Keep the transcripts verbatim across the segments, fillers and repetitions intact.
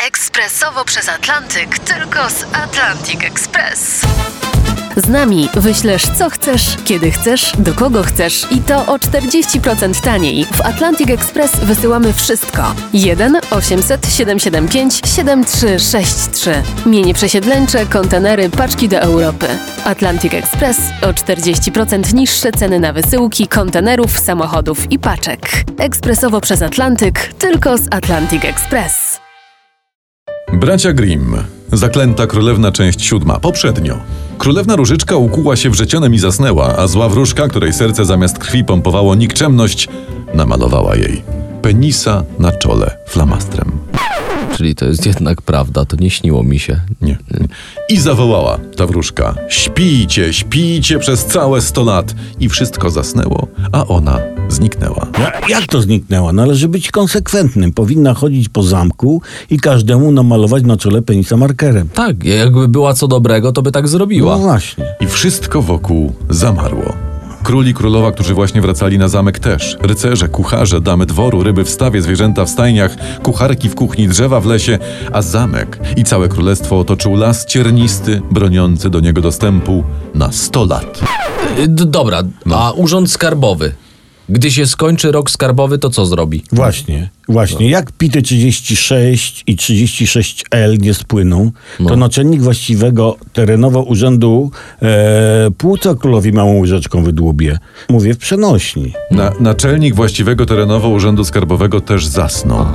Ekspresowo przez Atlantyk, tylko z Atlantic Express. Z nami wyślesz co chcesz, kiedy chcesz, do kogo chcesz i to o czterdzieści procent taniej. W Atlantic Express wysyłamy wszystko. jeden osiemset siedemset siedemdziesiąt pięć siedemdziesiąt trzy sześćdziesiąt trzy. Mienie przesiedleńcze, kontenery, paczki do Europy. Atlantic Express o czterdzieści procent niższe ceny na wysyłki, kontenerów, samochodów i paczek. Ekspresowo przez Atlantyk, tylko z Atlantic Express. Bracia Grimm. Zaklęta królewna, część siódma. Poprzednio. Królewna Różyczka ukuła się wrzecionem i zasnęła, a zła wróżka, której serce zamiast krwi pompowało nikczemność, namalowała jej penisa na czole flamastrem. Czyli to jest jednak prawda, to nie śniło mi się. Nie. I zawołała ta wróżka: śpijcie, śpijcie przez całe sto lat. I wszystko zasnęło, a ona zniknęła. Jak to zniknęła? Należy być konsekwentnym. Powinna chodzić po zamku i każdemu namalować na czole penisa markerem. Tak, jakby była co dobrego, to by tak zrobiła. No właśnie. I wszystko wokół zamarło. Król i królowa, którzy właśnie wracali na zamek, też. Rycerze, kucharze, damy dworu, ryby w stawie, zwierzęta w stajniach, kucharki w kuchni, drzewa w lesie, a zamek i całe królestwo otoczył las ciernisty, broniący do niego dostępu na sto lat. D- dobra, No. a urząd skarbowy? Gdy się skończy rok skarbowy, to co zrobi? Właśnie, właśnie. Jak pity trzydzieści sześć i trzydzieści sześć L nie spłyną, No. to naczelnik właściwego terenowo urzędu e, płuca królowi małą łyżeczką wydłubie. Mówię w przenośni. Na, naczelnik właściwego terenowo urzędu skarbowego też zasnął.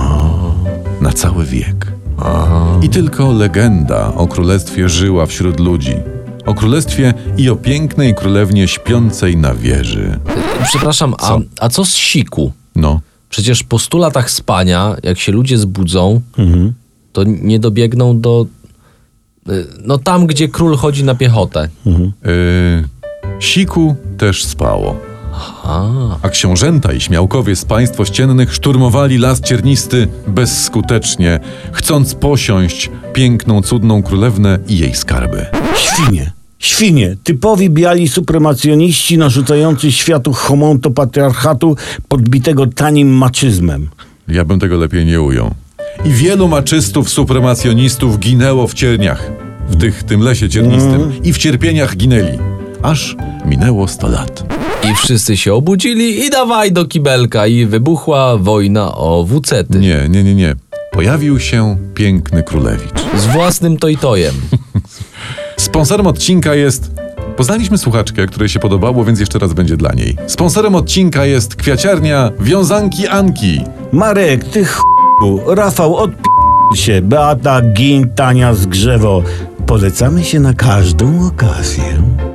Na cały wiek. I tylko legenda o królestwie żyła wśród ludzi. O królestwie i o pięknej królewnie śpiącej na wieży. Przepraszam, a, a co z siku? No, Przecież po stu latach spania, jak się ludzie zbudzą, Mhm. to nie dobiegną do... y, No tam, gdzie król chodzi na piechotę. yy, siku też spało. A, A książęta i śmiałkowie z państw ościennych szturmowali las ciernisty bezskutecznie, chcąc posiąść piękną, cudną królewnę i jej skarby. Świnie. Świnie. Typowi biali supremacjoniści narzucający światu homonto patriarchatu podbitego tanim maczyzmem. Ja bym tego lepiej nie ujął. I wielu maczystów, supremacjonistów ginęło w cierniach, w tych, tym lesie ciernistym, i w cierpieniach ginęli, aż minęło sto lat. i wszyscy się obudzili i dawaj do kibelka i wybuchła wojna o wucety. Nie, nie, nie, nie. Pojawił się piękny królewicz. Z własnym tojtojem. Sponsorem odcinka jest... Poznaliśmy słuchaczkę, której się podobało, więc jeszcze raz będzie dla niej. Sponsorem odcinka jest kwiaciarnia Wiązanki Anki. Marek, ty ch... Rafał, odp... się. Beata, Gin, Tania, Zgrzewo. Polecamy się na każdą okazję.